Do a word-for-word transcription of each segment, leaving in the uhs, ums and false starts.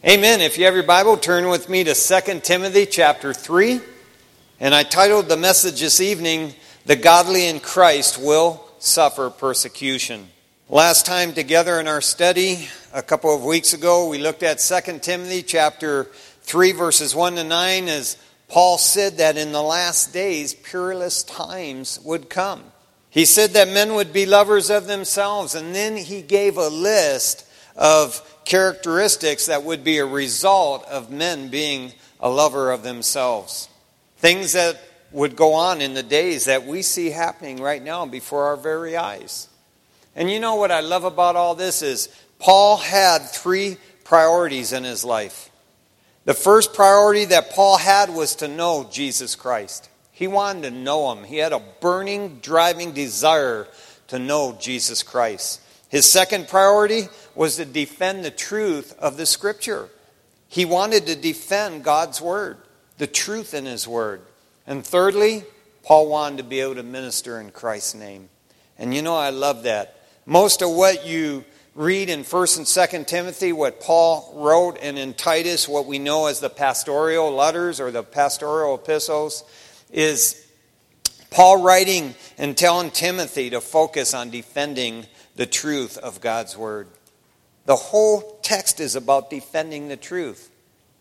Amen. If you have your Bible, turn with me to Second Timothy chapter three. And I titled the message this evening, The Godly in Christ Will Suffer Persecution. Last time together in our study, a couple of weeks ago, we looked at Second Timothy chapter three, verses one to nine, as Paul said that in the last days, peerless times would come. He said that men would be lovers of themselves, and then he gave a list of characteristics that would be a result of men being a lover of themselves. Things that would go on in the days that we see happening right now before our very eyes. And you know what I love about all this is Paul had three priorities in his life. The first priority that Paul had was to know Jesus Christ. He wanted to know him. He had a burning, driving desire to know Jesus Christ. His second priority was to defend the truth of the Scripture. He wanted to defend God's Word, the truth in His Word. And thirdly, Paul wanted to be able to minister in Christ's name. And you know, I love that. Most of what you read in First and Second Timothy, what Paul wrote, and in Titus, what we know as the pastoral letters or the pastoral epistles, is Paul writing and telling Timothy to focus on defending the truth of God's Word. The whole text is about defending the truth.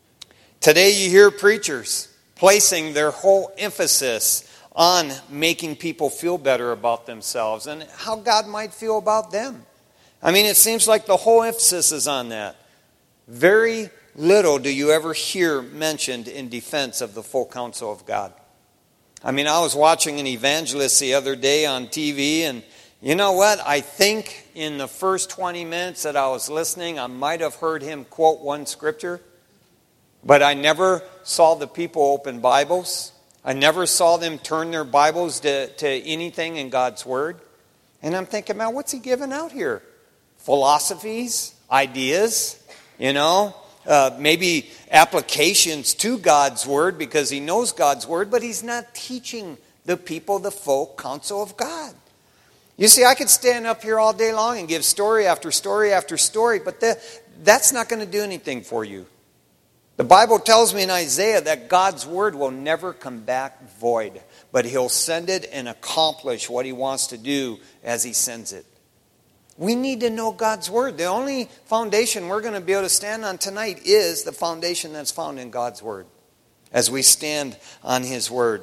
Today you hear preachers placing their whole emphasis on making people feel better about themselves and how God might feel about them. I mean, it seems like the whole emphasis is on that. Very little do you ever hear mentioned in defense of the full counsel of God. I mean, I was watching an evangelist the other day on T V, and you know what? I think in the first twenty minutes that I was listening, I might have heard him quote one scripture, but I never saw the people open Bibles. I never saw them turn their Bibles to, to anything in God's Word. And I'm thinking, man, what's he giving out here? Philosophies, ideas, you know, uh, maybe applications to God's Word because he knows God's Word, but he's not teaching the people the full counsel of God. You see, I could stand up here all day long and give story after story after story, but that, that's not going to do anything for you. The Bible tells me in Isaiah that God's Word will never come back void, but He'll send it and accomplish what He wants to do as He sends it. We need to know God's Word. The only foundation we're going to be able to stand on tonight is the foundation that's found in God's Word as we stand on His Word.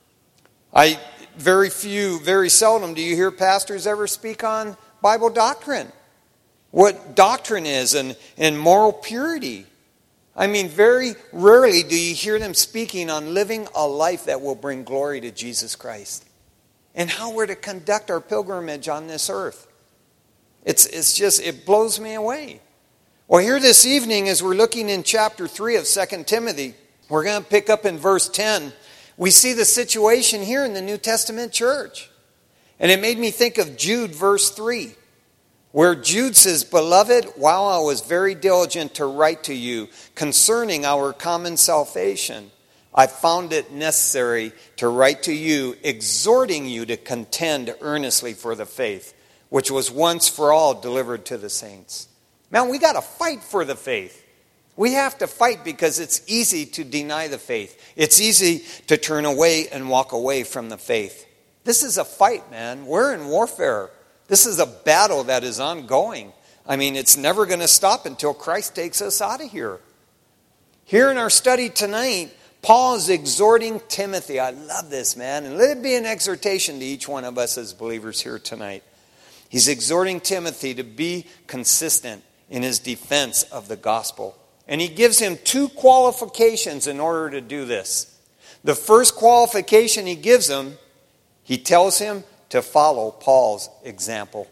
I very few, very seldom do you hear pastors ever speak on Bible doctrine. What doctrine is and, and moral purity. I mean, very rarely do you hear them speaking on living a life that will bring glory to Jesus Christ. And how we're to conduct our pilgrimage on this earth. It's, it's just, it blows me away. Well, here this evening as we're looking in chapter three of Second Timothy, we're going to pick up in verse ten. We see the situation here in the New Testament church. And it made me think of Jude verse three, where Jude says, "Beloved, while I was very diligent to write to you concerning our common salvation, I found it necessary to write to you, exhorting you to contend earnestly for the faith, which was once for all delivered to the saints." Man, we got to fight for the faith. We have to fight because it's easy to deny the faith. It's easy to turn away and walk away from the faith. This is a fight, man. We're in warfare. This is a battle that is ongoing. I mean, it's never going to stop until Christ takes us out of here. Here in our study tonight, Paul is exhorting Timothy. I love this, man. And let it be an exhortation to each one of us as believers here tonight. He's exhorting Timothy to be consistent in his defense of the gospel. And he gives him two qualifications in order to do this. The first qualification he gives him, he tells him to follow Paul's example.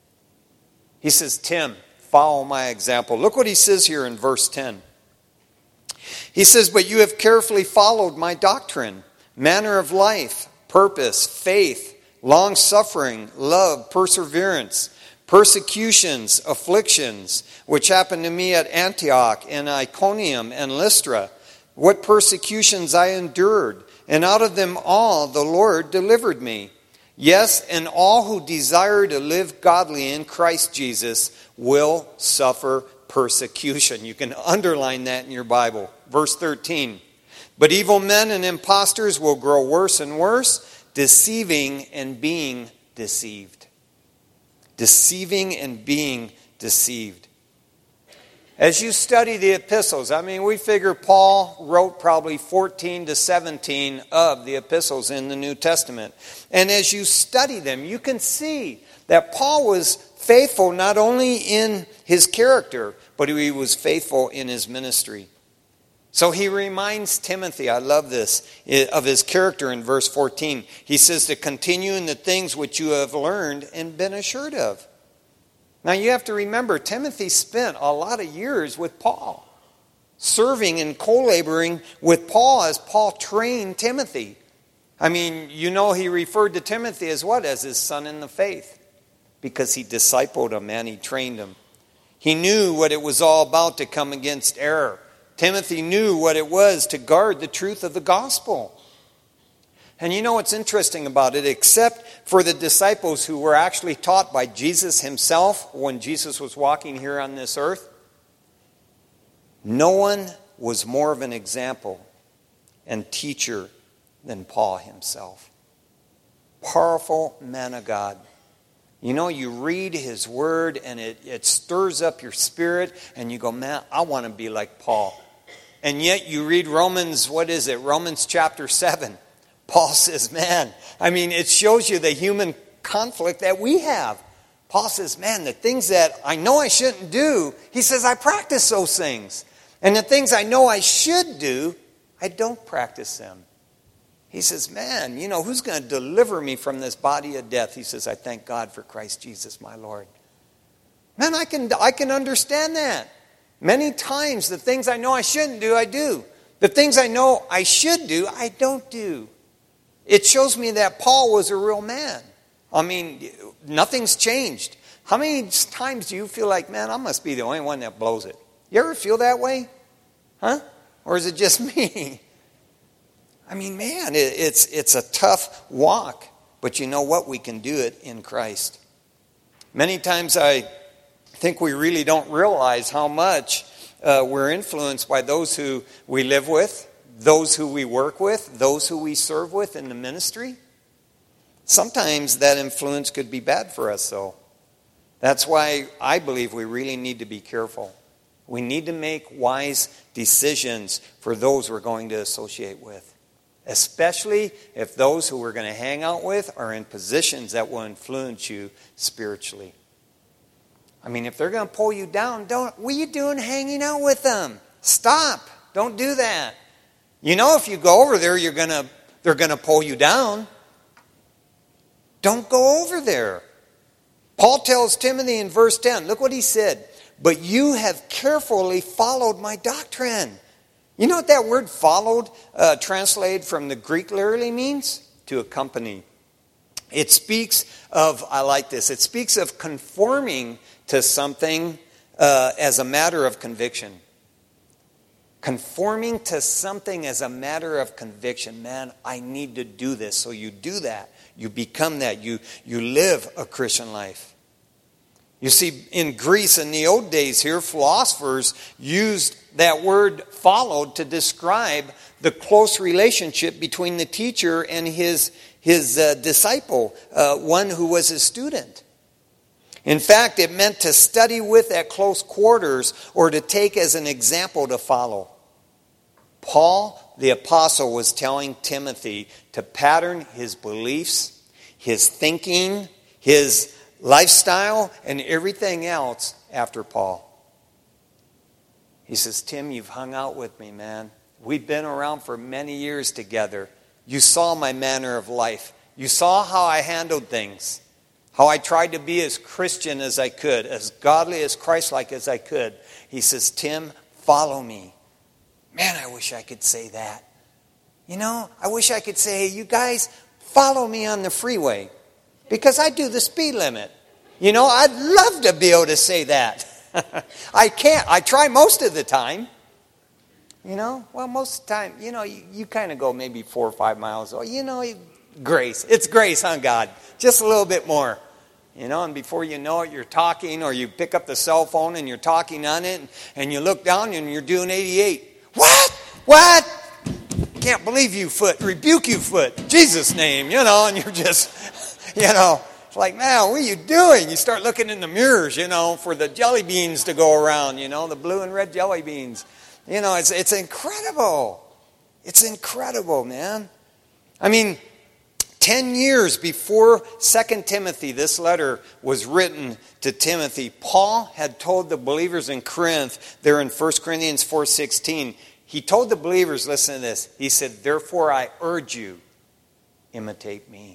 He says, "Tim, follow my example." Look what he says here in verse ten. He says, "But you have carefully followed my doctrine, manner of life, purpose, faith, long-suffering, love, perseverance, persecutions, afflictions, which happened to me at Antioch and Iconium and Lystra, what persecutions I endured, and out of them all the Lord delivered me. Yes, and all who desire to live godly in Christ Jesus will suffer persecution. You can underline that in your Bible. Verse thirteen. But evil men and impostors will grow worse and worse, deceiving and being deceived. Deceiving and being deceived. As you study the epistles, I mean, we figure Paul wrote probably fourteen to seventeen of the epistles in the New Testament. And as you study them, you can see that Paul was faithful not only in his character, but he was faithful in his ministry. So he reminds Timothy, I love this, of his character in verse fourteen. He says to continue in the things which you have learned and been assured of. Now you have to remember, Timothy spent a lot of years with Paul, serving and co-laboring with Paul as Paul trained Timothy. I mean, you know he referred to Timothy as what? As his son in the faith, because he discipled him and he trained him. He knew what it was all about to come against error. Timothy knew what it was to guard the truth of the gospel. And you know what's interesting about it? Except for the disciples who were actually taught by Jesus himself when Jesus was walking here on this earth, no one was more of an example and teacher than Paul himself. Powerful man of God. You know, you read his word and it, it stirs up your spirit and you go, man, I want to be like Paul. And yet you read Romans, what is it? Romans chapter seven. Paul says, man, I mean, it shows you the human conflict that we have. Paul says, man, the things that I know I shouldn't do, he says, I practice those things. And the things I know I should do, I don't practice them. He says, man, you know, who's going to deliver me from this body of death? He says, I thank God for Christ Jesus, my Lord. Man, I can, I can understand that. Many times the things I know I shouldn't do, I do. The things I know I should do, I don't do. It shows me that Paul was a real man. I mean, nothing's changed. How many times do you feel like, man, I must be the only one that blows it? You ever feel that way? Huh? Or is it just me? I mean, man, it, it's, it's a tough walk. But you know what? We can do it in Christ. Many times I think we really don't realize how much uh, we're influenced by those who we live with, those who we work with, those who we serve with in the ministry. Sometimes that influence could be bad for us, though. That's why I believe we really need to be careful. We need to make wise decisions for those we're going to associate with, especially if those who we're going to hang out with are in positions that will influence you spiritually. I mean, if they're going to pull you down, don't. What are you doing hanging out with them? Stop. Don't do that. You know, if you go over there, you're gonna they're going to pull you down. Don't go over there. Paul tells Timothy in verse ten, look what he said. But you have carefully followed my doctrine. You know what that word followed, uh, translated from the Greek literally means? To accompany. It speaks of, I like this, it speaks of conforming to something uh, as a matter of conviction. Conforming to something as a matter of conviction. Man, I need to do this. So you do that. You become that. You, you live a Christian life. You see, in Greece in the old days here, philosophers used that word followed to describe the close relationship between the teacher and his, his uh, disciple, uh, one who was his student. In fact, it meant to study with at close quarters or to take as an example to follow. Paul, the apostle, was telling Timothy to pattern his beliefs, his thinking, his lifestyle, and everything else after Paul. He says, Tim, you've hung out with me, man. We've been around for many years together. You saw my manner of life. You saw how I handled things. How I tried to be as Christian as I could, as godly, as Christ-like as I could. He says, Tim, follow me. Man, I wish I could say that. You know, I wish I could say, hey, you guys, follow me on the freeway. Because I do the speed limit. You know, I'd love to be able to say that. I can't. I try most of the time. You know, well, most of the time, you know, you, you kind of go maybe four or five miles. Oh, you know, grace. It's grace, huh, God? Just a little bit more. You know, and before you know it, you're talking, or you pick up the cell phone and you're talking on it, and, and you look down and you're doing eighty-eight. What? What? Can't believe you, foot. Rebuke you, foot. Jesus' name, you know, and you're just, you know, it's like, man, what are you doing? You start looking in the mirrors, you know, for the jelly beans to go around, you know, the blue and red jelly beans. You know, it's it's incredible. It's incredible, man. I mean, ten years before Second Timothy, this letter was written to Timothy, Paul had told the believers in Corinth, there in First Corinthians four sixteen, he told the believers, listen to this, he said, therefore I urge you, imitate me.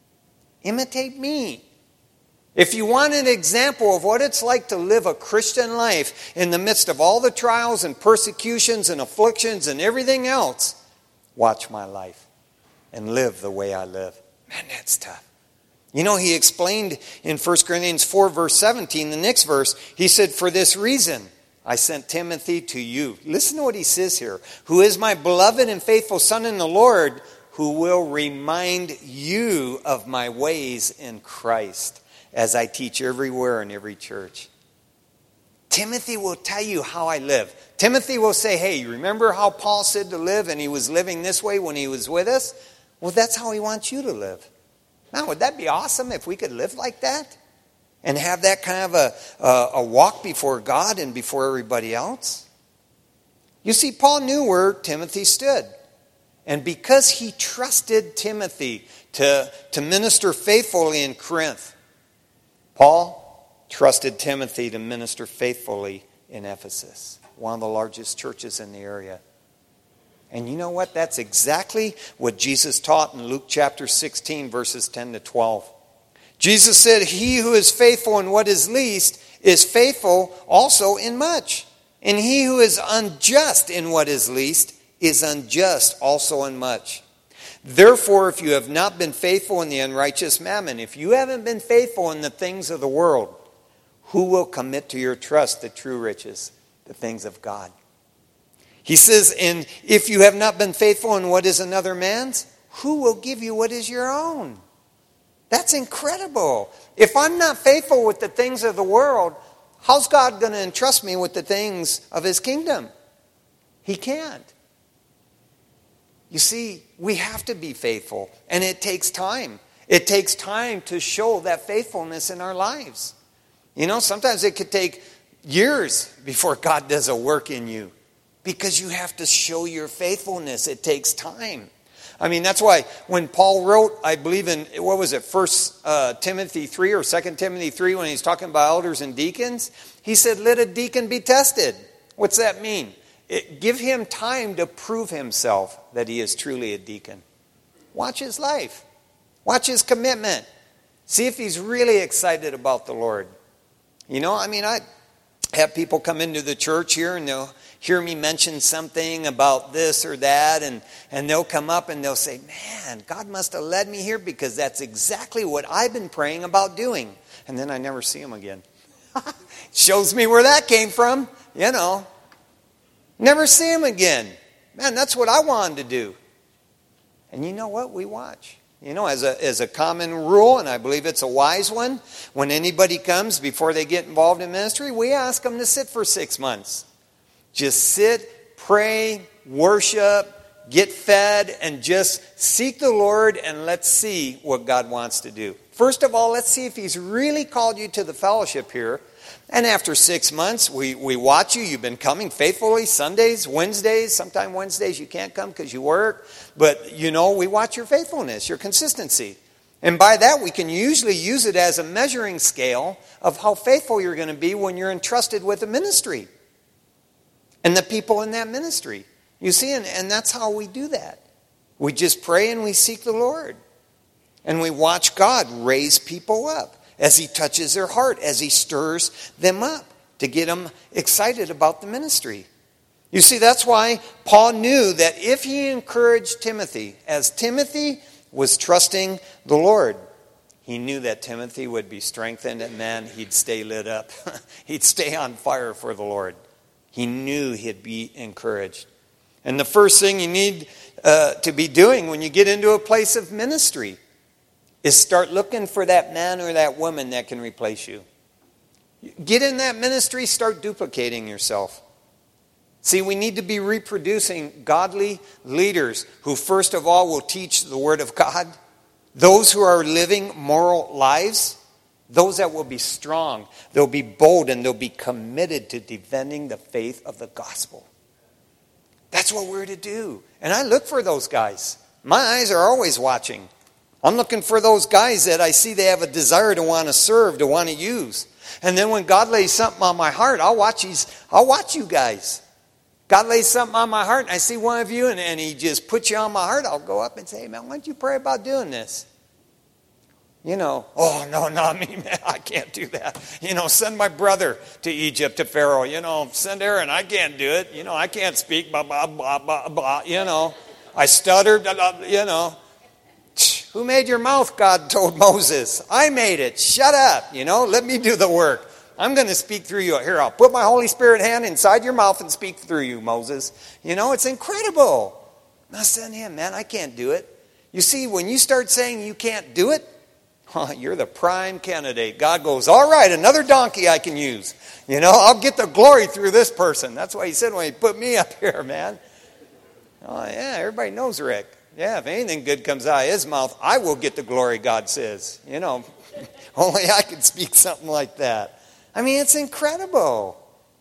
Imitate me. If you want an example of what it's like to live a Christian life in the midst of all the trials and persecutions and afflictions and everything else, watch my life and live the way I live. Man, that's tough. You know, he explained in First Corinthians four, verse seventeen, the next verse, he said, for this reason I sent Timothy to you. Listen to what he says here. Who is my beloved and faithful son in the Lord, who will remind you of my ways in Christ, as I teach everywhere in every church. Timothy will tell you how I live. Timothy will say, hey, you remember how Paul said to live and he was living this way when he was with us? Well, that's how he wants you to live. Now, would that be awesome if we could live like that? And have that kind of a, a, a walk before God and before everybody else? You see, Paul knew where Timothy stood. And because he trusted Timothy to, to minister faithfully in Corinth, Paul trusted Timothy to minister faithfully in Ephesus, one of the largest churches in the area. And you know what? That's exactly what Jesus taught in Luke chapter sixteen, verses ten to twelve. Jesus said, he who is faithful in what is least is faithful also in much. And he who is unjust in what is least is unjust also in much. Therefore, if you have not been faithful in the unrighteous mammon, if you haven't been faithful in the things of the world, who will commit to your trust the true riches, the things of God? He says, and if you have not been faithful in what is another man's, who will give you what is your own? That's incredible. If I'm not faithful with the things of the world, how's God going to entrust me with the things of his kingdom? He can't. You see, we have to be faithful, and it takes time. It takes time to show that faithfulness in our lives. You know, sometimes it could take years before God does a work in you, because you have to show your faithfulness. It takes time. I mean, that's why when Paul wrote, I believe in, what was it, First uh, Timothy three or Second Timothy three, when he's talking about elders and deacons, he said, let a deacon be tested. What's that mean? It, give him time to prove himself that he is truly a deacon. Watch his life. Watch his commitment. See if he's really excited about the Lord. You know, I mean, I have people come into the church here and they'll hear me mention something about this or that, and, and they'll come up and they'll say, man, God must have led me here because that's exactly what I've been praying about doing. And then I never see them again. Shows me where that came from, you know. Never see him again. Man, that's what I wanted to do. And you know what? We watch. You know, as a as a common rule, and I believe it's a wise one, when anybody comes before they get involved in ministry, we ask them to sit for six months. Just sit, pray, worship, get fed, and just seek the Lord, and let's see what God wants to do. First of all, let's see if he's really called you to the fellowship here. And after six months, we, we watch you. You've been coming faithfully Sundays, Wednesdays. Sometimes Wednesdays you can't come because you work. But, you know, we watch your faithfulness, your consistency. And by that, we can usually use it as a measuring scale of how faithful you're going to be when you're entrusted with a ministry and the people in that ministry. You see, and, and that's how we do that. We just pray and we seek the Lord. And we watch God raise people up as he touches their heart, as he stirs them up to get them excited about the ministry. You see, that's why Paul knew that if he encouraged Timothy, as Timothy was trusting the Lord, he knew that Timothy would be strengthened and, man, he'd stay lit up. He'd stay on fire for the Lord. He knew he'd be encouraged. And the first thing you need uh, to be doing when you get into a place of ministry is start looking for that man or that woman that can replace you. Get in that ministry, start duplicating yourself. See, we need to be reproducing godly leaders who first of all will teach the Word of God. Those who are living moral lives. Those that will be strong. They'll be bold and they'll be committed to defending the faith of the gospel. That's what we're to do. And I look for those guys. My eyes are always watching. I'm looking for those guys that I see they have a desire to want to serve, to want to use. And then when God lays something on my heart, I'll watch these, I'll watch you guys. God lays something on my heart and I see one of you and, and he just puts you on my heart, I'll go up and say, hey man, why don't you pray about doing this? You know, oh no, not me, man, I can't do that. You know, send my brother to Egypt, to Pharaoh. You know, send Aaron, I can't do it. You know, I can't speak, blah, blah, blah, blah, blah. You know, I stuttered, you know. Who made your mouth, God told Moses. I made it. Shut up, you know, let me do the work. I'm going to speak through you. Here, I'll put my Holy Spirit hand inside your mouth and speak through you, Moses. You know, it's incredible. Now send him, man, I can't do it. You see, when you start saying you can't do it, oh, you're the prime candidate. God goes, all right, another donkey I can use. You know, I'll get the glory through this person. That's why he said when he put me up here, man. Oh, yeah, everybody knows Rick. Yeah, if anything good comes out of his mouth, I will get the glory, God says. You know, only I can speak something like that. I mean, it's incredible.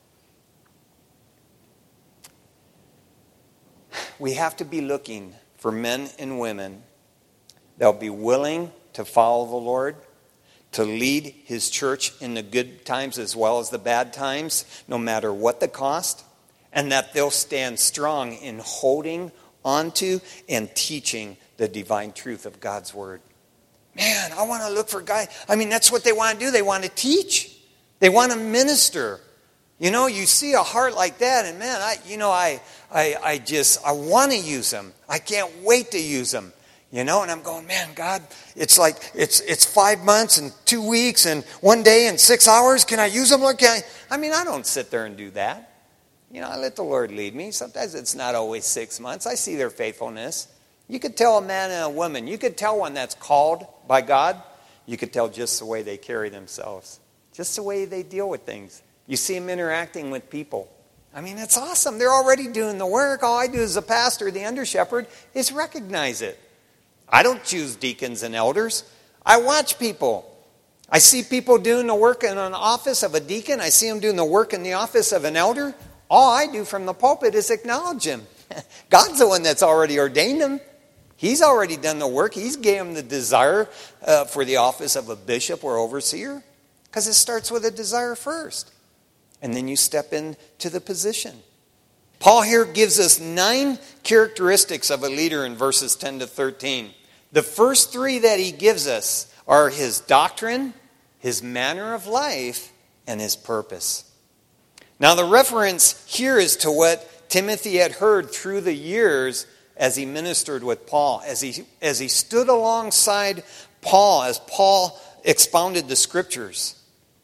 We have to be looking for men and women that will be willing to follow the Lord, to lead his church in the good times as well as the bad times, no matter what the cost, and that they'll stand strong in holding onto and teaching the divine truth of God's word. Man, I want to look for guys. I mean, that's what they want to do. They want to teach. They want to minister. You know, you see a heart like that, and man, I, you know, I, I, I just, I want to use them. I can't wait to use them. You know, and I'm going, man, God, it's like, it's it's five months and two weeks and one day and six hours. Can I use them? Or can I? I mean, I don't sit there and do that. You know, I let the Lord lead me. Sometimes it's not always six months. I see their faithfulness. You could tell a man and a woman. You could tell one that's called by God. You could tell just the way they carry themselves. Just the way they deal with things. You see them interacting with people. I mean, it's awesome. They're already doing the work. All I do as a pastor, the under shepherd, is recognize it. I don't choose deacons and elders. I watch people. I see people doing the work in an office of a deacon. I see them doing the work in the office of an elder. All I do from the pulpit is acknowledge him. God's the one that's already ordained him. He's already done the work. He's gave him the desire uh, for the office of a bishop or overseer. Because it starts with a desire first. And then you step into the position. Paul here gives us nine characteristics of a leader in verses ten to thirteen. The first three that he gives us are his doctrine, his manner of life, and his purpose. Now the reference here is to what Timothy had heard through the years as he ministered with Paul, as he, as he stood alongside Paul, as Paul expounded the scriptures.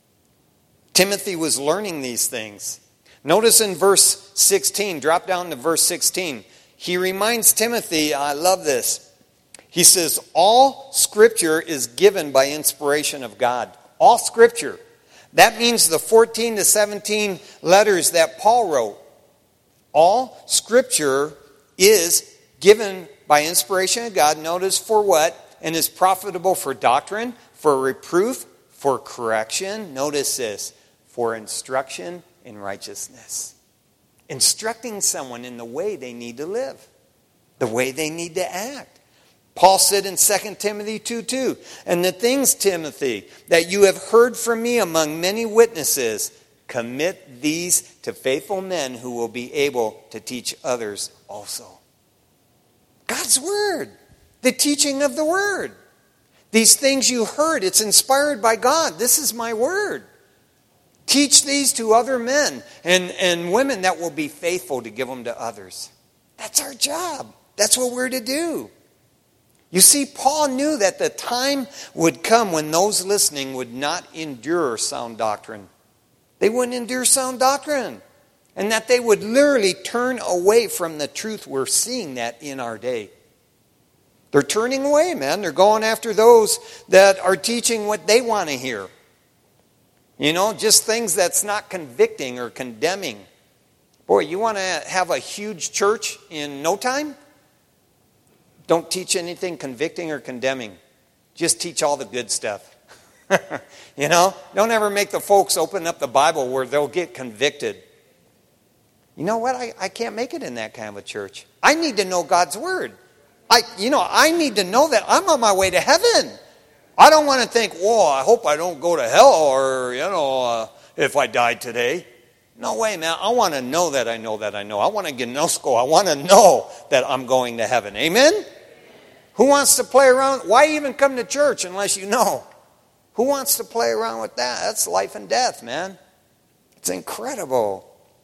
Timothy was learning these things. Notice in verse sixteen, drop down to verse sixteen. He reminds Timothy, I love this. He says, all scripture is given by inspiration of God. All scripture. That means the fourteen to seventeen letters that Paul wrote. All scripture is given by inspiration of God. Notice for what? And is profitable for doctrine, for reproof, for correction. Notice this. For instruction in righteousness. Instructing someone in the way they need to live. The way they need to act. Paul said in Second Timothy two two, and the things, Timothy, that you have heard from me among many witnesses, commit these to faithful men who will be able to teach others also. God's word. The teaching of the word. These things you heard, it's inspired by God. This is my word. Teach these to other men and, and women that will be faithful to give them to others. That's our job. That's what we're to do. You see, Paul knew that the time would come when those listening would not endure sound doctrine. They wouldn't endure sound doctrine. And that they would literally turn away from the truth. We're seeing that in our day. They're turning away, man. They're going after those that are teaching what they want to hear. You know, just things that's not convicting or condemning. Boy, you want to have a huge church in no time? Don't teach anything convicting or condemning. Just teach all the good stuff. You know, don't ever make the folks open up the Bible where they'll get convicted. You know what? I, I can't make it in that kind of a church. I need to know God's word. I, you know, I need to know that I'm on my way to heaven. I don't want to think, whoa, I hope I don't go to hell or, you know, uh, if I died today. No way, man. I want to know that I know that I know. I want to gnosko. I want to know that I'm going to heaven. Amen? Who wants to play around? Why even come to church unless you know? Who wants to play around with that? That's life and death, man. It's incredible.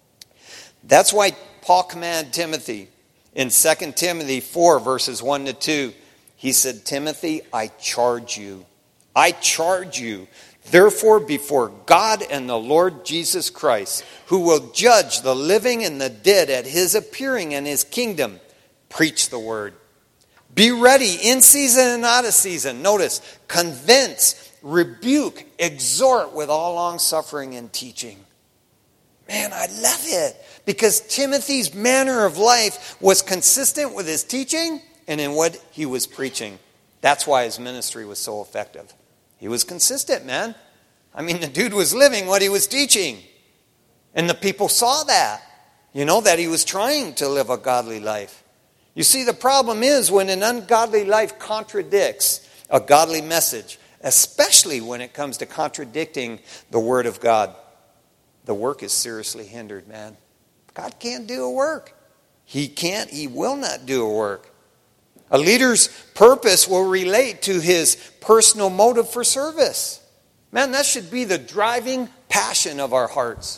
That's why Paul commanded Timothy in Second Timothy four, verses one to two. He said, Timothy, I charge you. I charge you. Therefore, before God and the Lord Jesus Christ, who will judge the living and the dead at his appearing in his kingdom, preach the word. Be ready in season and out of season. Notice, convince, rebuke, exhort with all long suffering and teaching. Man, I love it. Because Timothy's manner of life was consistent with his teaching and in what he was preaching. That's why his ministry was so effective. He was consistent, man. I mean, the dude was living what he was teaching. And the people saw that. You know, that he was trying to live a godly life. You see, the problem is when an ungodly life contradicts a godly message, especially when it comes to contradicting the Word of God, the work is seriously hindered, man. God can't do a work. He can't, he will not do a work. A leader's purpose will relate to his personal motive for service. Man, that should be the driving passion of our hearts.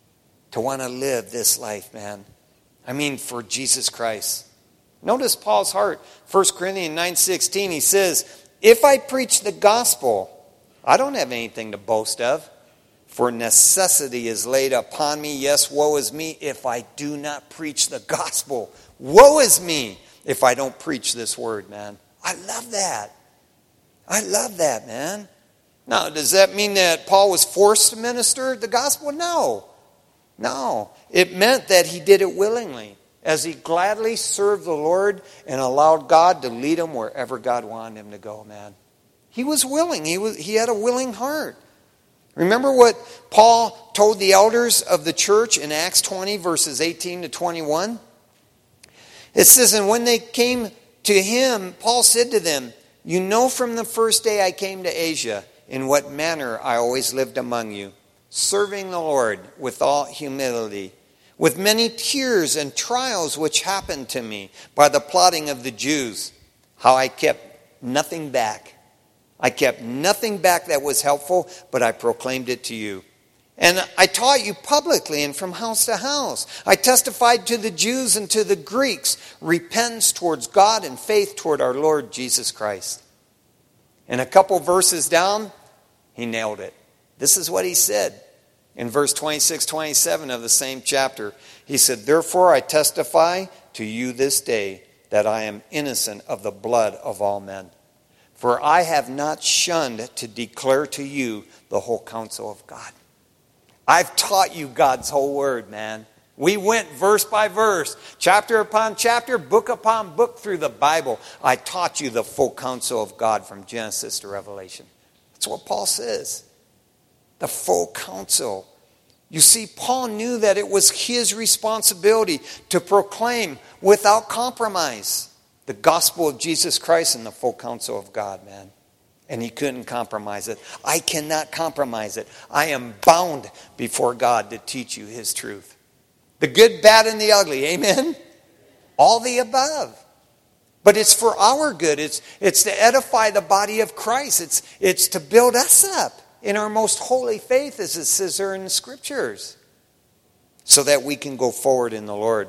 To want to live this life, man. I mean, for Jesus Christ. Notice Paul's heart. First Corinthians nine sixteen, he says, if I preach the gospel, I don't have anything to boast of. For necessity is laid upon me. Yes, woe is me if I do not preach the gospel. Woe is me if I don't preach this word, man. I love that. I love that, man. Now, does that mean that Paul was forced to minister the gospel? No. No. It meant that he did it willingly, as he gladly served the Lord and allowed God to lead him wherever God wanted him to go, man. He was willing. He was. He had a willing heart. Remember what Paul told the elders of the church in Acts twenty, verses eighteen to twenty-one? It says, and when they came to him, Paul said to them, you know from the first day I came to Asia, in what manner I always lived among you, serving the Lord with all humility, with many tears and trials which happened to me by the plotting of the Jews, how I kept nothing back. I kept nothing back that was helpful, but I proclaimed it to you. And I taught you publicly and from house to house. I testified to the Jews and to the Greeks, repentance towards God and faith toward our Lord Jesus Christ. And a couple verses down, he nailed it. This is what he said in verse twenty-six, twenty-seven of the same chapter. He said, therefore I testify to you this day that I am innocent of the blood of all men. For I have not shunned to declare to you the whole counsel of God. I've taught you God's whole word, man. We went verse by verse, chapter upon chapter, book upon book through the Bible. I taught you the full counsel of God from Genesis to Revelation. That's what Paul says. The full counsel. You see, Paul knew that it was his responsibility to proclaim without compromise the gospel of Jesus Christ and the full counsel of God, man. And he couldn't compromise it. I cannot compromise it. I am bound before God to teach you his truth. The good, bad, and the ugly. Amen? All the above. But it's for our good. It's, it's to edify the body of Christ. It's, it's to build us up in our most holy faith, as it says there in the Scriptures, so that we can go forward in the Lord.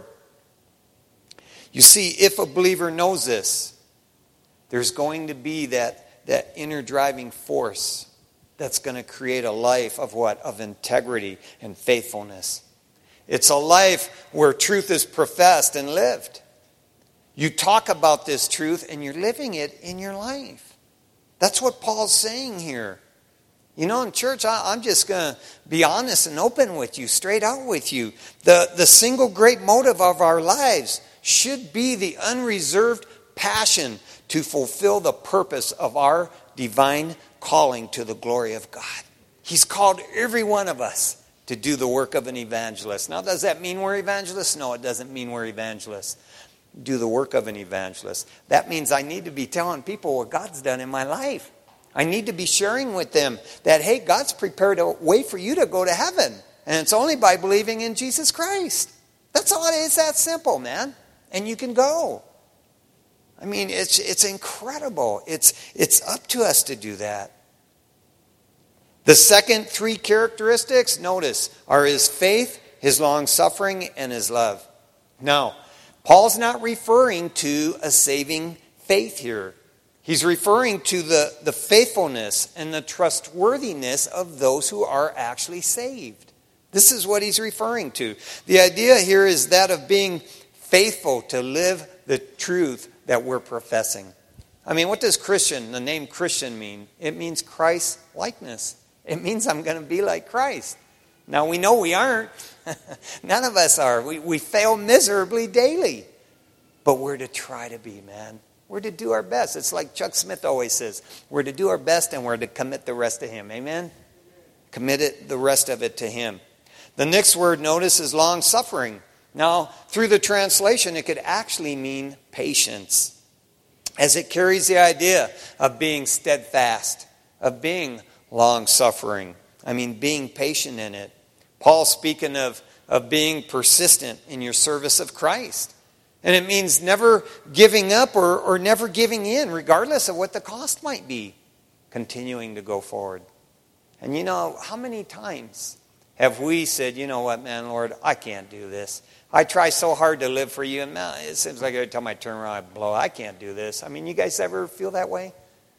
You see, if a believer knows this, there's going to be that, that inner driving force that's going to create a life of what? Of integrity and faithfulness. It's a life where truth is professed and lived. You talk about this truth and you're living it in your life. That's what Paul's saying here. You know, in church, I, I'm just going to be honest and open with you, straight out with you. The, the single great motive of our lives should be the unreserved passion to fulfill the purpose of our divine calling to the glory of God. He's called every one of us to do the work of an evangelist. Now, does that mean we're evangelists? No, it doesn't mean we're evangelists. Do the work of an evangelist. That means I need to be telling people what God's done in my life. I need to be sharing with them that, hey, God's prepared a way for you to go to heaven. And it's only by believing in Jesus Christ. That's all it is, that simple, man. And you can go. I mean, it's it's incredible. It's it's up to us to do that. The second three characteristics, notice, are his faith, his long-suffering, and his love. Now, Paul's not referring to a saving faith here. He's referring to the, the faithfulness and the trustworthiness of those who are actually saved. This is what he's referring to. The idea here is that of being faithful to live the truth that we're professing. I mean, what does Christian, the name Christian mean? It means Christ likeness. It means I'm going to be like Christ. Now, we know we aren't. None of us are. We, we fail miserably daily. But we're to try to be, man. We're to do our best. It's like Chuck Smith always says. We're to do our best and we're to commit the rest to Him. Amen? Commit it, the rest of it to Him. The next word, notice, is long-suffering. Now, through the translation, it could actually mean patience, as it carries the idea of being steadfast, of being long-suffering. I mean, being patient in it. Paul's speaking of, of being persistent in your service of Christ. And it means never giving up or, or never giving in, regardless of what the cost might be. Continuing to go forward. And you know, how many times have we said, you know what, man, Lord, I can't do this. I try so hard to live for you, and man, it seems like every time I turn around, I blow. I can't do this. I mean, you guys ever feel that way?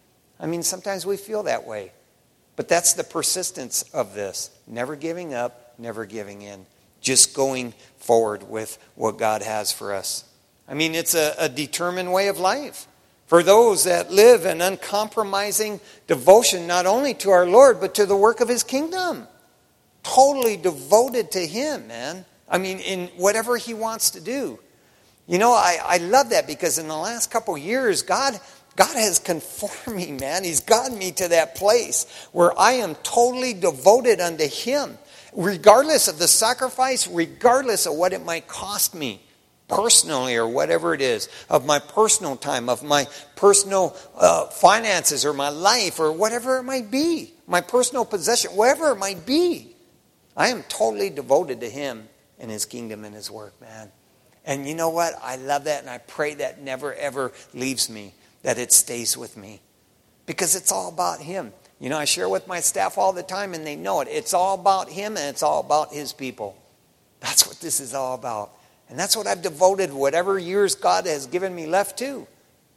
I mean, sometimes we feel that way. But that's the persistence of this. Never giving up, never giving in. Just going forward with what God has for us. I mean, it's a, a determined way of life. For those that live an uncompromising devotion not only to our Lord, but to the work of His kingdom. Totally devoted to Him, man. I mean, in whatever He wants to do. You know, I, I love that because in the last couple years, God, God has conformed me, man. He's gotten me to that place where I am totally devoted unto Him. Regardless of the sacrifice, regardless of what it might cost me. Personally or whatever it is, of my personal time, of my personal uh, finances or my life or whatever it might be, my personal possession, whatever it might be. I am totally devoted to Him and His kingdom and His work, man. And you know what? I love that and I pray that never ever leaves me, that it stays with me. Because it's all about Him. You know, I share with my staff all the time and they know it. It's all about Him and it's all about His people. That's what this is all about. And that's what I've devoted whatever years God has given me left to.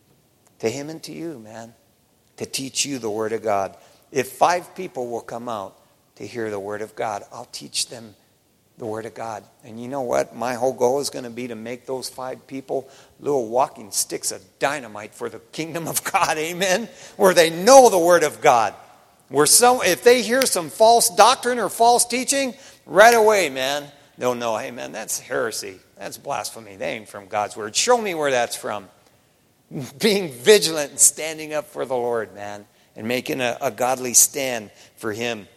To Him and to you, man. To teach you the Word of God. If five people will come out to hear the Word of God, I'll teach them the Word of God. And you know what? My whole goal is going to be to make those five people little walking sticks of dynamite for the kingdom of God. Amen? Where they know the Word of God. Where some, if they hear some false doctrine or false teaching, right away, man, they'll know, hey, man, that's heresy. That's blasphemy. They ain't from God's Word. Show me where that's from. Being vigilant and standing up for the Lord, man. And making a, a godly stand for Him.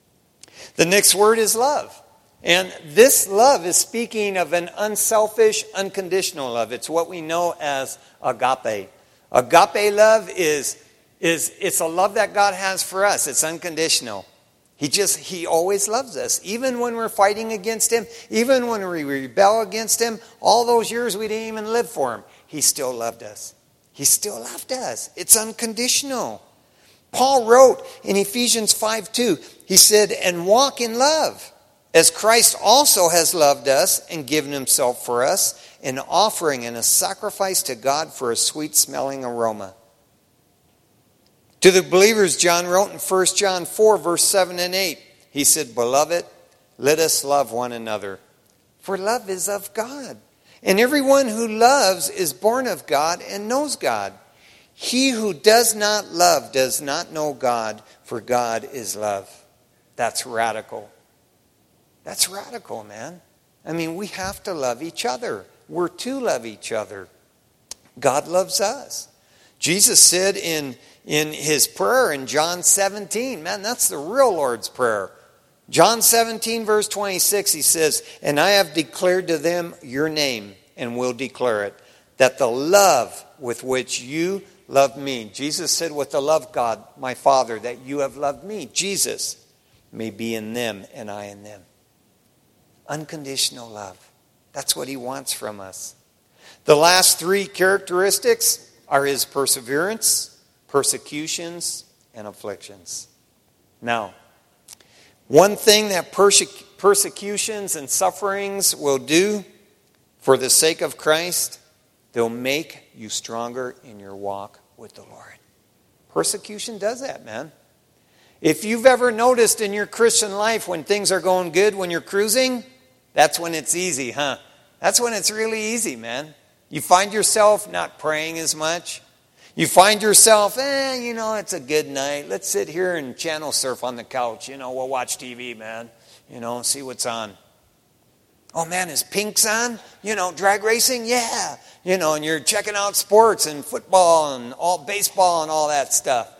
The next word is love. And this love is speaking of an unselfish, unconditional love. It's what we know as agape. Agape love is, is it's a love that God has for us. It's unconditional. He just, He always loves us. Even when we're fighting against Him, even when we rebel against Him, all those years we didn't even live for Him, He still loved us. He still loved us. It's unconditional. Paul wrote in Ephesians five two, he said, and walk in love, as Christ also has loved us and given Himself for us, an offering and a sacrifice to God for a sweet-smelling aroma. To the believers, John wrote in First John four, verse seven and eight, he said, beloved, let us love one another, for love is of God. And everyone who loves is born of God and knows God. He who does not love does not know God, for God is love. That's radical. That's radical, man. I mean, we have to love each other. We're to love each other. God loves us. Jesus said in, in his prayer in John seventeen, man, that's the real Lord's Prayer. John seventeen, verse twenty-six, he says, "And I have declared to them your name, and will declare it, that the love with which you loved me," Jesus said, "with the love, God, my Father, that you have loved me," Jesus, "may be in them, and I in them." Unconditional love. That's what he wants from us. The last three characteristics are his perseverance, persecutions, and afflictions. Now, one thing that perse- persecutions and sufferings will do for the sake of Christ, they'll make you stronger in your walk with the Lord. Persecution does that, man. If you've ever noticed in your Christian life when things are going good, when you're cruising, that's when it's easy, huh? That's when it's really easy, man. You find yourself not praying as much. You find yourself, eh, you know, it's a good night. Let's sit here and channel surf on the couch. You know, we'll watch T V, man. You know, see what's on. Oh, man, is Pink's on? You know, drag racing? Yeah. You know, and you're checking out sports and football and all baseball and all that stuff.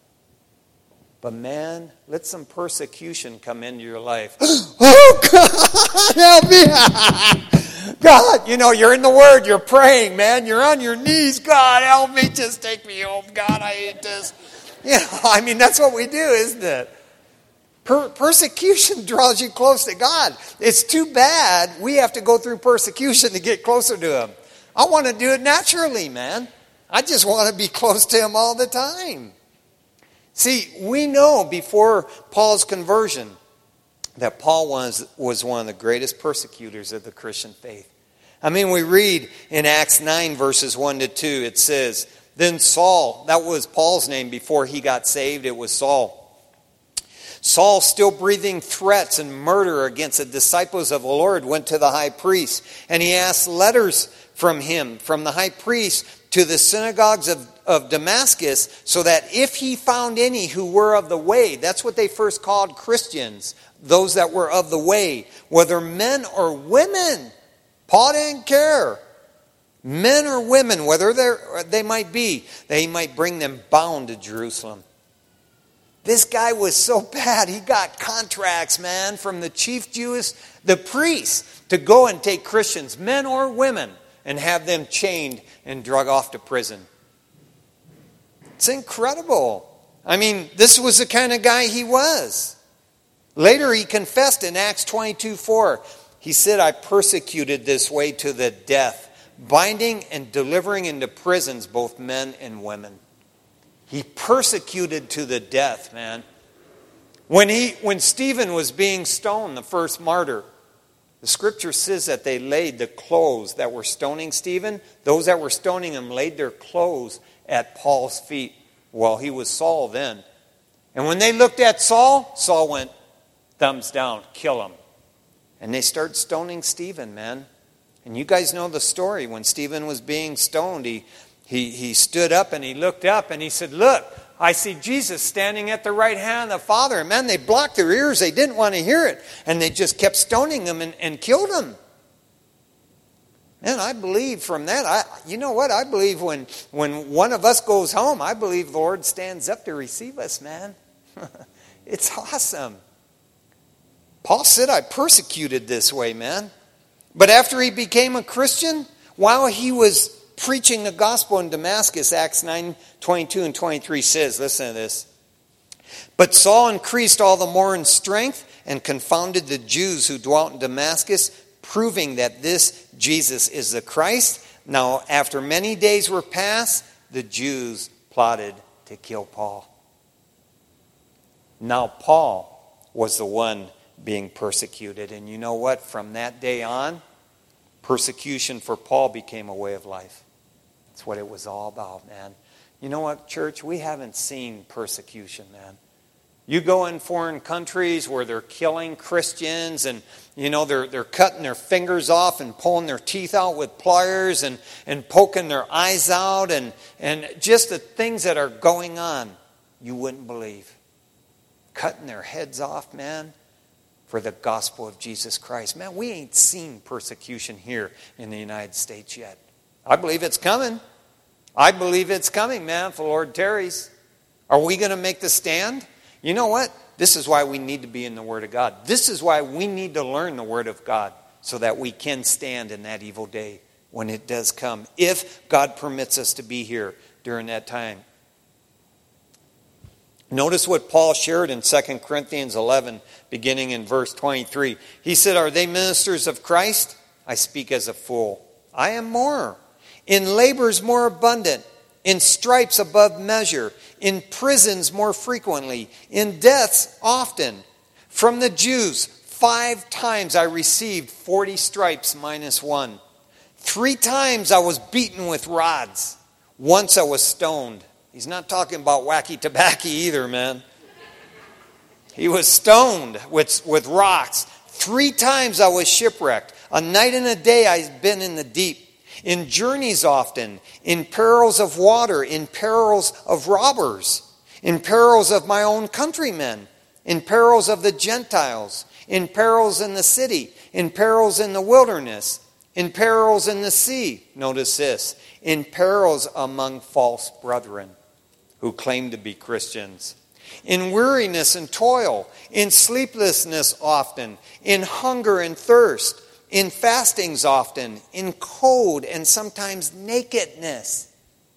But, man, let some persecution come into your life. Oh, God, help me. God, you know, you're in the Word, you're praying, man. You're on your knees. God, help me. Just take me home. God, I hate this. You know, I mean, that's what we do, isn't it? Per- persecution draws you close to God. It's too bad we have to go through persecution to get closer to Him. I want to do it naturally, man. I just want to be close to Him all the time. See, we know before Paul's conversion that Paul was, was one of the greatest persecutors of the Christian faith. I mean, we read in Acts nine, verses one to two, it says, "Then Saul," that was Paul's name before he got saved, it was Saul. "Saul, still breathing threats and murder against the disciples of the Lord, went to the high priest, and he asked letters from him, from the high priest, to the synagogues of, of Damascus, so that if he found any who were of the way," that's what they first called Christians, those that were of the way, "whether men or women," Paul didn't care, "men or women, whether they might be, they might bring them bound to Jerusalem." This guy was so bad, he got contracts, man, from the chief Jewish, the priests, to go and take Christians, men or women, and have them chained and drug off to prison. It's incredible. I mean, this was the kind of guy he was. Later he confessed in Acts twenty-two four. He said, "I persecuted this way to the death, binding and delivering into prisons both men and women." He persecuted to the death, man. When he, when Stephen was being stoned, the first martyr, the scripture says that they laid the clothes that were stoning Stephen, those that were stoning him laid their clothes at Paul's feet while he was Saul then. And when they looked at Saul, Saul went, thumbs down, kill him. And they start stoning Stephen, man. And you guys know the story. When Stephen was being stoned, he, he, he stood up and he looked up and he said, "Look, I see Jesus standing at the right hand of the Father." And man, they blocked their ears. They didn't want to hear it. And they just kept stoning him and, and killed him. Man, I believe from that, I, you know what? I believe when, when one of us goes home, I believe the Lord stands up to receive us, man. It's awesome. Paul said, "I persecuted this way, man." But after he became a Christian, while he was preaching the gospel in Damascus, Acts nine twenty-two and twenty-three says, listen to this. "But Saul increased all the more in strength and confounded the Jews who dwelt in Damascus, proving that this Jesus is the Christ. Now, after many days were passed, the Jews plotted to kill Paul." Now, Paul was the one being persecuted. And you know what? From that day on, persecution for Paul became a way of life. That's what it was all about, man. You know what, church? We haven't seen persecution, man. You go in foreign countries where they're killing Christians and, you know, they're they're cutting their fingers off and pulling their teeth out with pliers and, and poking their eyes out and, and just the things that are going on, you wouldn't believe. Cutting their heads off, man, for the gospel of Jesus Christ. Man, we ain't seen persecution here in the United States yet. I believe it's coming. I believe it's coming, man, if the Lord tarries. Are we going to make the stand? You know what? This is why we need to be in the Word of God. This is why we need to learn the Word of God so that we can stand in that evil day when it does come, if God permits us to be here during that time. Notice what Paul shared in Second Corinthians eleven, beginning in verse twenty-three. He said, "Are they ministers of Christ? I speak as a fool. I am more. In labors more abundant, in stripes above measure, in prisons more frequently, in deaths often. From the Jews, five times I received forty stripes minus one. Three times I was beaten with rods. Once I was stoned." He's not talking about wacky tobacco either, man. He was stoned with, with rocks. Three times I was shipwrecked. A night and a day I've been in the deep. In journeys often, in perils of water, in perils of robbers, in perils of my own countrymen, in perils of the Gentiles, in perils in the city, in perils in the wilderness, in perils in the sea. Notice this, in perils among false brethren who claim to be Christians. In weariness and toil, in sleeplessness often, in hunger and thirst, in fastings often, in cold and sometimes nakedness.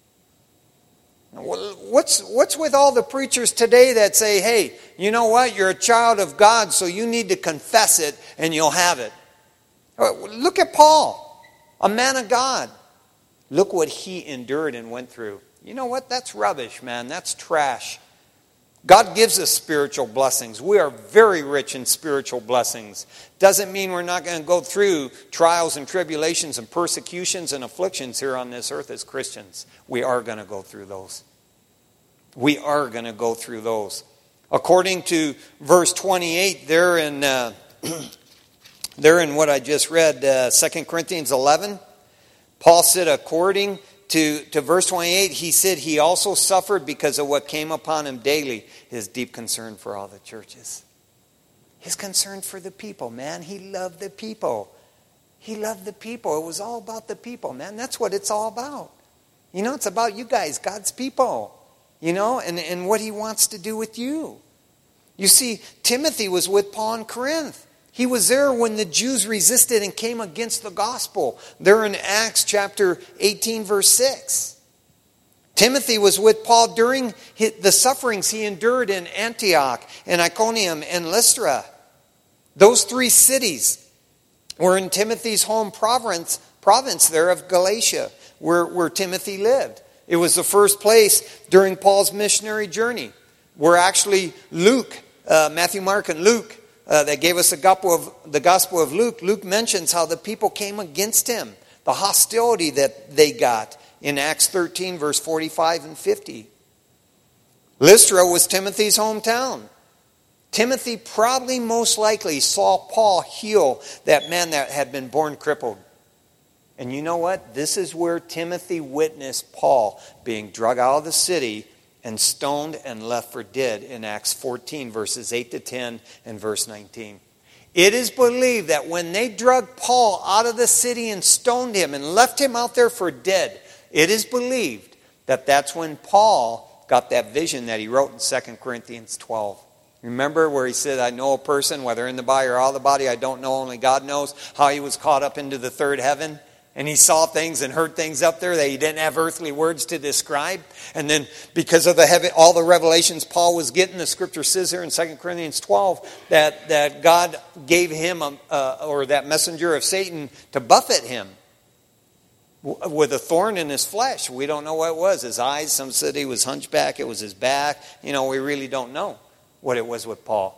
What's, what's with all the preachers today that say, hey, you know what, you're a child of God, so you need to confess it and you'll have it. Look at Paul, a man of God. Look what he endured and went through. You know what? That's rubbish, man. That's trash. God gives us spiritual blessings. We are very rich in spiritual blessings. Doesn't mean we're not going to go through trials and tribulations and persecutions and afflictions here on this earth as Christians. We are going to go through those. We are going to go through those. According to verse twenty-eight, there in, uh, there in what I just read, uh, Second Corinthians eleven, Paul said, according To, to verse twenty-eight, he said he also suffered because of what came upon him daily, his deep concern for all the churches. His concern for the people, man. He loved the people. He loved the people. It was all about the people, man. That's what it's all about. You know, it's about you guys, God's people. You know, and, and what he wants to do with you. You see, Timothy was with Paul in Corinth. He was there when the Jews resisted and came against the gospel. There in Acts chapter eighteen, verse six. Timothy was with Paul during the sufferings he endured in Antioch and Iconium and Lystra. Those three cities were in Timothy's home province, province there of Galatia, where, where Timothy lived. It was the first place during Paul's missionary journey, where actually Luke, uh, Matthew, Mark, and Luke, Uh, that gave us the gospel, of, the gospel of Luke. Luke mentions how the people came against him. The hostility that they got in Acts thirteen, verse forty-five and fifty. Lystra was Timothy's hometown. Timothy probably most likely saw Paul heal that man that had been born crippled. And you know what? This is where Timothy witnessed Paul being dragged out of the city and stoned and left for dead in Acts fourteen, verses eight to ten and verse nineteen. It is believed that when they dragged Paul out of the city and stoned him and left him out there for dead, it is believed that that's when Paul got that vision that he wrote in Second Corinthians twelve. Remember where he said, I know a person, whether in the body or out of the body, I don't know, only God knows, how he was caught up into the third heaven? And he saw things and heard things up there that he didn't have earthly words to describe. And then because of the heavy, all the revelations Paul was getting, the scripture says here in Second Corinthians twelve that, that God gave him, a, uh, or that messenger of Satan, to buffet him with a thorn in his flesh. We don't know what it was. His eyes, some said he was hunchback, it was his back. You know, we really don't know what it was with Paul.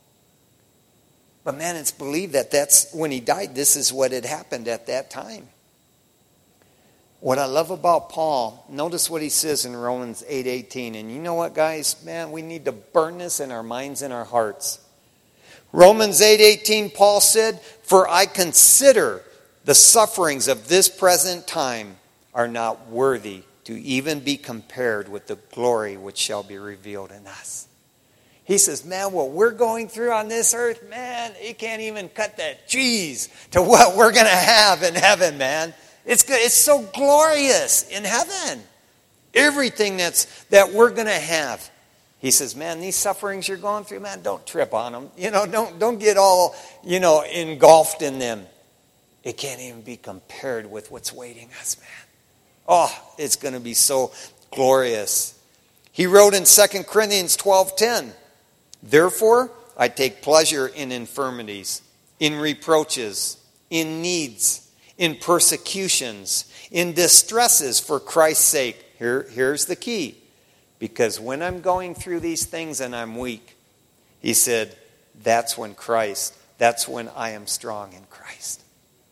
But man, it's believed that that's when he died, this is what had happened at that time. What I love about Paul, notice what he says in Romans eight eighteen. And you know what, guys? Man, we need to burn this in our minds and our hearts. Romans eight eighteen, Paul said, "For I consider the sufferings of this present time are not worthy to even be compared with the glory which shall be revealed in us." He says, man, what we're going through on this earth, man, it can't even cut that cheese to what we're going to have in heaven, man. It's good. It's so glorious in heaven. Everything that's that we're going to have. He says, man, these sufferings you're going through, man, don't trip on them. You know, don't don't get all, you know, engulfed in them. It can't even be compared with what's waiting us, man. Oh, it's going to be so glorious. He wrote in Second Corinthians twelve ten, "Therefore, I take pleasure in infirmities, in reproaches, in needs, in persecutions, in distresses for Christ's sake." Here, here's the key. Because when I'm going through these things and I'm weak, he said, that's when Christ, that's when I am strong in Christ.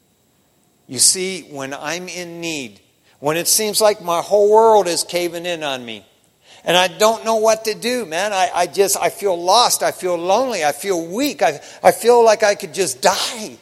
You see, when I'm in need, when it seems like my whole world is caving in on me, and I don't know what to do, man, I, I just, I feel lost, I feel lonely, I feel weak, I, I feel like I could just die.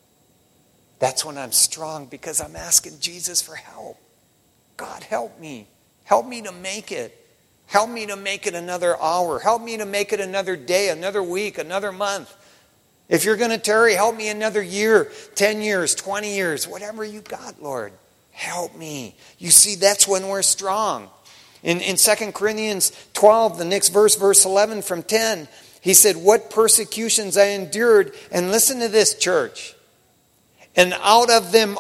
That's when I'm strong because I'm asking Jesus for help. God, help me. Help me to make it. Help me to make it another hour. Help me to make it another day, another week, another month. If you're going to tarry, help me another year, ten years, twenty years, whatever you got, Lord. Help me. You see, that's when we're strong. In, in Second Corinthians twelve, the next verse, verse eleven from ten, he said, "What persecutions I endured." And listen to this, church. "And out of them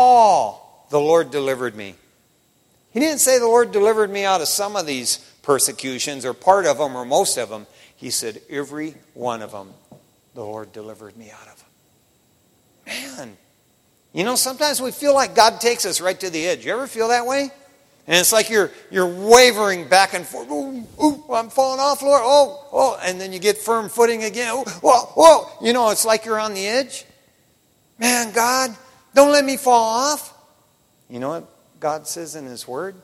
all the Lord delivered me." He didn't say the Lord delivered me out of some of these persecutions or part of them or most of them. He said every one of them the Lord delivered me out of them. Man, you know, sometimes we feel like God takes us right to the edge. You ever feel that way? And it's like you're you're wavering back and forth. Ooh, ooh, I'm falling off, Lord. Oh, oh, and then you get firm footing again. Oh, whoa, whoa. You know, it's like you're on the edge. Man, God, don't let me fall off. You know what God says in His Word?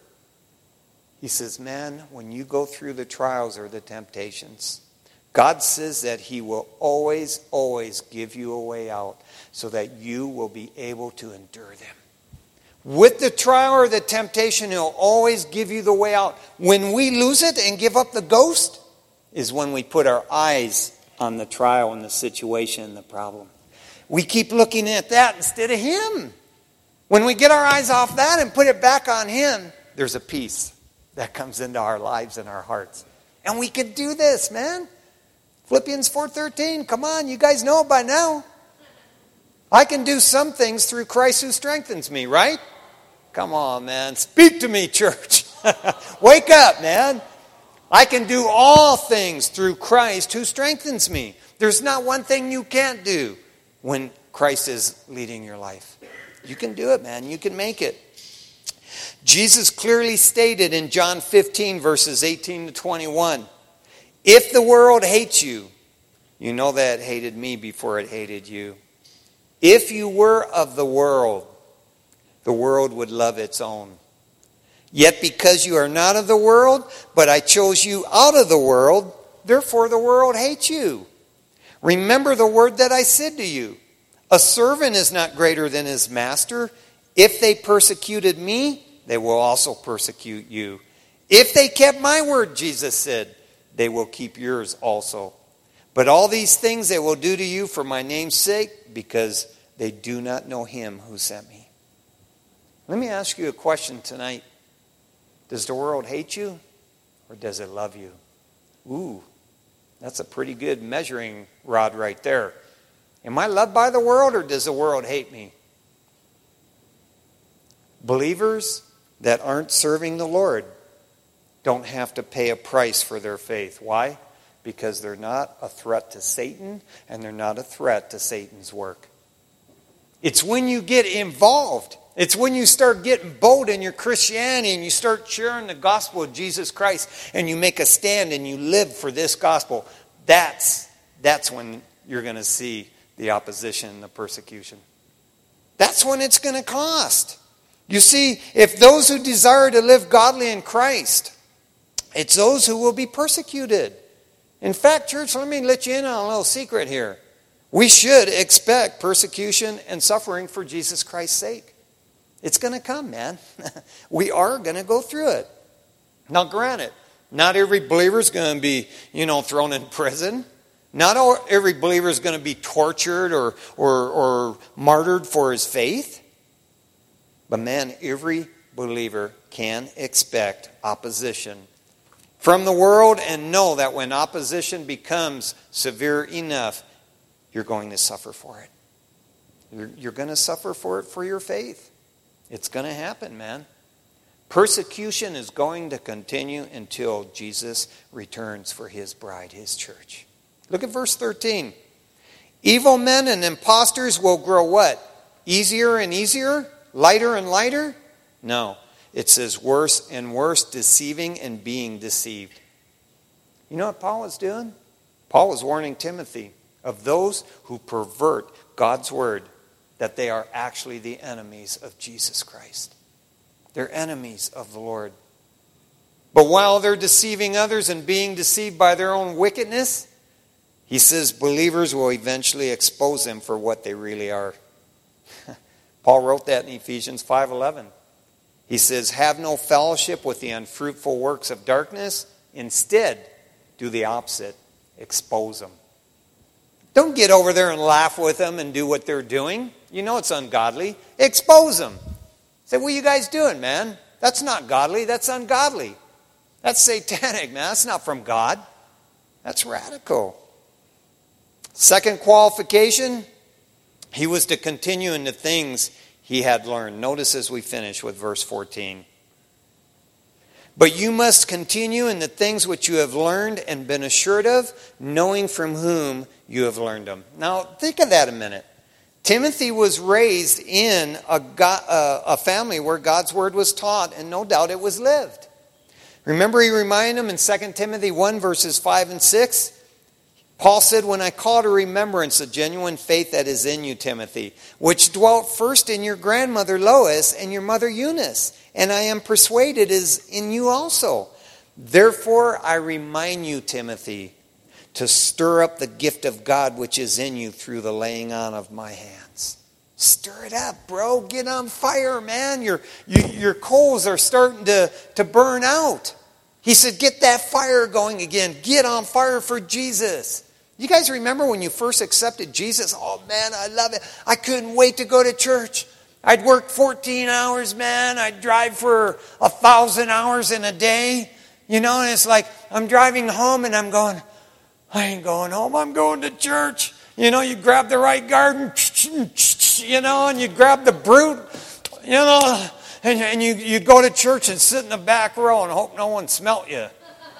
He says, man, when you go through the trials or the temptations, God says that He will always, always give you a way out so that you will be able to endure them. With the trial or the temptation, He'll always give you the way out. When we lose it and give up the ghost is when we put our eyes on the trial and the situation and the problem. We keep looking at that instead of Him. When we get our eyes off that and put it back on Him, there's a peace that comes into our lives and our hearts. And we can do this, man. Philippians four thirteen, come on, you guys know it by now. I can do some things through Christ who strengthens me, right? Come on, man. Speak to me, church. Wake up, man. I can do all things through Christ who strengthens me. There's not one thing you can't do when Christ is leading your life. You can do it, man. You can make it. Jesus clearly stated in John fifteen, verses eighteen to twenty-one, "If the world hates you, you know that it hated me before it hated you. If you were of the world, the world would love its own. Yet because you are not of the world, but I chose you out of the world, therefore the world hates you. Remember the word that I said to you. A servant is not greater than his master. If they persecuted me, they will also persecute you. If they kept my word," Jesus said, "they will keep yours also. But all these things they will do to you for my name's sake, because they do not know Him who sent me." Let me ask you a question tonight. Does the world hate you, or does it love you? Ooh, that's a pretty good measuring rod right there. Am I loved by the world, or does the world hate me? Believers that aren't serving the Lord don't have to pay a price for their faith. Why? Because they're not a threat to Satan, and they're not a threat to Satan's work. It's when you get involved. It's when you start getting bold in your Christianity and you start sharing the gospel of Jesus Christ and you make a stand and you live for this gospel. That's, that's when you're going to see the opposition and the persecution. That's when it's going to cost. You see, if those who desire to live godly in Christ, it's those who will be persecuted. In fact, church, let me let you in on a little secret here. We should expect persecution and suffering for Jesus Christ's sake. It's going to come, man. We are going to go through it. Now, granted, not every believer is going to be, you know, thrown in prison. Not all, every believer is going to be tortured or, or, or martyred for his faith. But man, every believer can expect opposition from the world, and know that when opposition becomes severe enough, you're going to suffer for it. You're, you're going to suffer for it for your faith. It's going to happen, man. Persecution is going to continue until Jesus returns for his bride, his church. Look at verse thirteen. Evil men and impostors will grow what? Easier and easier? Lighter and lighter? No. It says worse and worse, deceiving and being deceived. You know what Paul was doing? Paul was warning Timothy of those who pervert God's word, that they are actually the enemies of Jesus Christ. They're enemies of the Lord. But while they're deceiving others and being deceived by their own wickedness, he says believers will eventually expose them for what they really are. Paul wrote that in Ephesians five eleven. He says, have no fellowship with the unfruitful works of darkness. Instead, do the opposite. Expose them. Don't get over there and laugh with them and do what they're doing. You know it's ungodly. Expose them. Say, what are you guys doing, man? That's not godly. That's ungodly. That's satanic, man. That's not from God. That's radical. Second qualification, he was to continue in the things he had learned. Notice as we finish with verse fourteen. But you must continue in the things which you have learned and been assured of, knowing from whom you have learned them. Now, think of that a minute. Timothy was raised in a, God, uh, a family where God's word was taught, and no doubt it was lived. Remember, he reminded him in Second Timothy one, verses five and six? Paul said, when I call to remembrance the genuine faith that is in you, Timothy, which dwelt first in your grandmother Lois and your mother Eunice, and I am persuaded is in you also. Therefore I remind you, Timothy, to stir up the gift of God which is in you through the laying on of my hands. Stir it up, bro. Get on fire, man. Your, you, your coals are starting to, to burn out. He said, get that fire going again. Get on fire for Jesus. You guys remember when you first accepted Jesus? Oh, man, I love it. I couldn't wait to go to church. I'd work fourteen hours, man. I'd drive for a thousand hours in a day. You know, and it's like I'm driving home and I'm going, I ain't going home. I'm going to church. You know, you grab the right garden, you know, and you grab the brute, you know, and, and you, you go to church and sit in the back row and hope no one smelt you.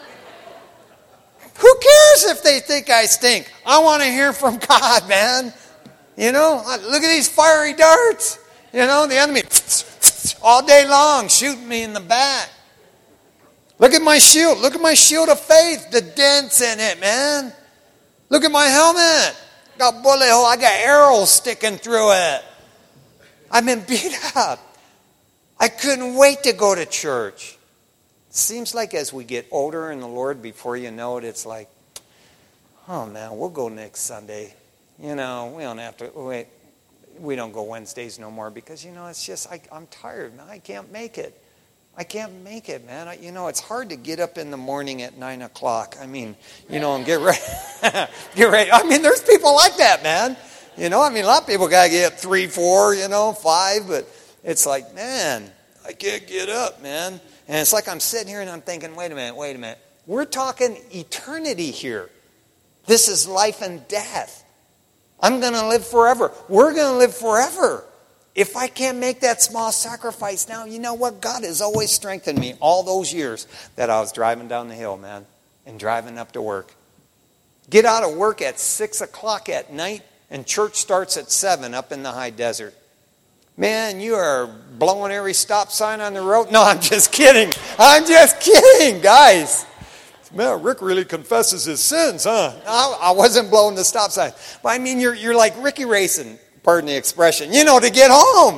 Who cares if they think I stink? I want to hear from God, man. You know, look at these fiery darts. You know, the enemy all day long shooting me in the back. Look at my shield. Look at my shield of faith. The dents in it, man. Look at my helmet. Got bullet hole. I got arrows sticking through it. I've been beat up. I couldn't wait to go to church. Seems like as we get older in the Lord, before you know it, it's like, oh man, we'll go next Sunday. You know, we don't have to wait. We don't go Wednesdays no more because, you know, it's just, I, I'm tired, man. I can't make it. I can't make it, man. I, you know, it's hard to get up in the morning at nine o'clock. I mean, you know, and get ready. get ready. I mean, there's people like that, man. You know, I mean, a lot of people got to get up three, four, you know, five, but it's like, man, I can't get up, man. And it's like I'm sitting here and I'm thinking, wait a minute, wait a minute. We're talking eternity here. This is life and death. I'm going to live forever. We're going to live forever. If I can't make that small sacrifice now, you know what? God has always strengthened me all those years that I was driving down the hill, man, and driving up to work. Get out of work at six o'clock at night, and church starts at seven up in the high desert. Man, you are blowing every stop sign on the road. No, I'm just kidding. I'm just kidding, guys. Man, Rick really confesses his sins, huh? I, I wasn't blowing the stop sign. But I mean, you're you're like Ricky racing, pardon the expression, you know, to get home.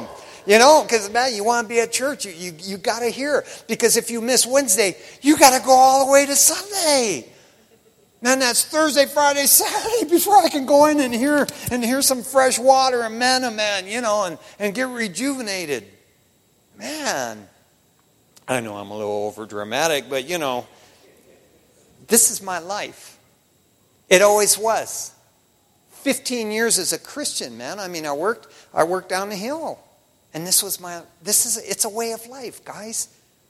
You know, because, man, you want to be at church. You, you, you got to hear. Because if you miss Wednesday, you got to go all the way to Sunday. Man, that's Thursday, Friday, Saturday before I can go in and hear and hear some fresh water and manna, man, you know, and, and get rejuvenated. Man, I know I'm a little over dramatic, but, you know, this is my life. It always was. Fifteen years as a Christian, man. I mean, I worked, I worked down the hill, and this was my. This is it's a way of life, guys.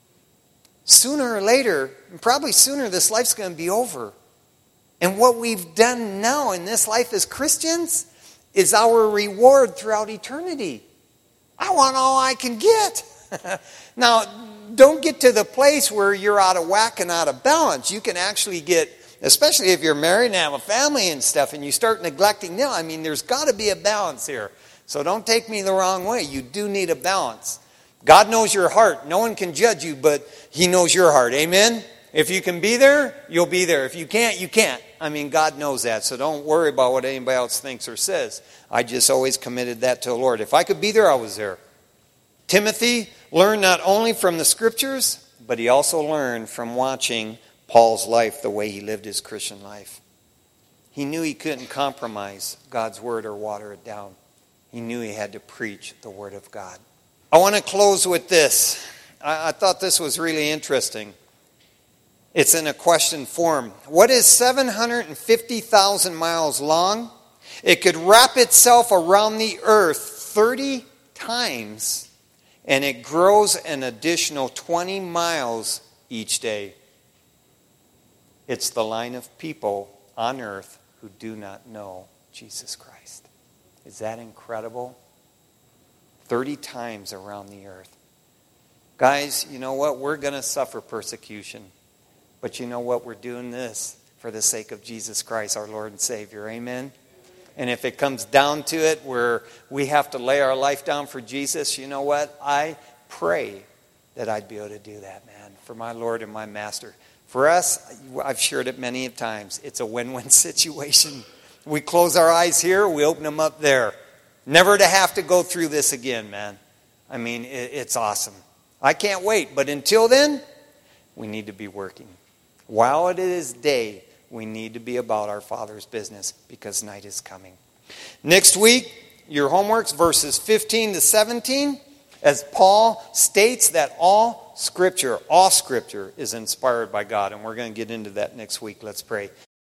Sooner or later, and probably sooner, this life's going to be over. And what we've done now in this life as Christians is our reward throughout eternity. I want all I can get. Now, don't get to the place where you're out of whack and out of balance. You can actually get, especially if you're married and have a family and stuff, and you start neglecting them. I mean, there's got to be a balance here. So don't take me the wrong way. You do need a balance. God knows your heart. No one can judge you, but He knows your heart. Amen? If you can be there, you'll be there. If you can't, you can't. I mean, God knows that, so don't worry about what anybody else thinks or says. I just always committed that to the Lord. If I could be there, I was there. Timothy learned not only from the Scriptures, but he also learned from watching Paul's life, the way he lived his Christian life. He knew he couldn't compromise God's Word or water it down. He knew he had to preach the Word of God. I want to close with this. I, I thought this was really interesting. It's in a question form. What is seven hundred fifty thousand miles long? It could wrap itself around the earth thirty times, and it grows an additional twenty miles each day. It's the line of people on earth who do not know Jesus Christ. Is that incredible? thirty times around the earth. Guys, you know what? We're going to suffer persecution. But you know what? We're doing this for the sake of Jesus Christ, our Lord and Savior. Amen? And if it comes down to it where we have to lay our life down for Jesus, you know what? I pray that I'd be able to do that, man, for my Lord and my Master. For us, I've shared it many times, it's a win-win situation. We close our eyes here, we open them up there. Never to have to go through this again, man. I mean, it's awesome. I can't wait. But until then, we need to be working. While it is day, we need to be about our Father's business because night is coming. Next week, your homework's verses fifteen to seventeen, as Paul states that all Scripture, all Scripture is inspired by God. And we're going to get into that next week. Let's pray.